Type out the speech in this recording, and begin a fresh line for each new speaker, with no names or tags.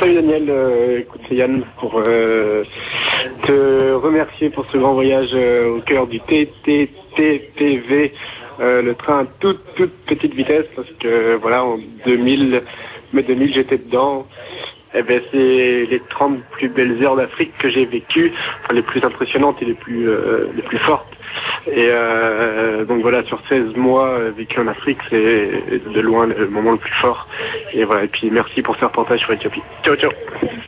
Salut Daniel, écoute, c'est Yann pour te remercier pour ce grand voyage au cœur du TTTV, le train à toute petite vitesse, parce que voilà, en 2000 j'étais dedans. Eh ben, c'est les 30 plus belles heures d'Afrique que j'ai vécues, enfin, les plus impressionnantes et les plus fortes. Et donc voilà, sur 16 mois vécu en Afrique, c'est de loin le moment le plus fort. Et voilà, et puis merci pour ce reportage sur Éthiopie. Ciao, ciao.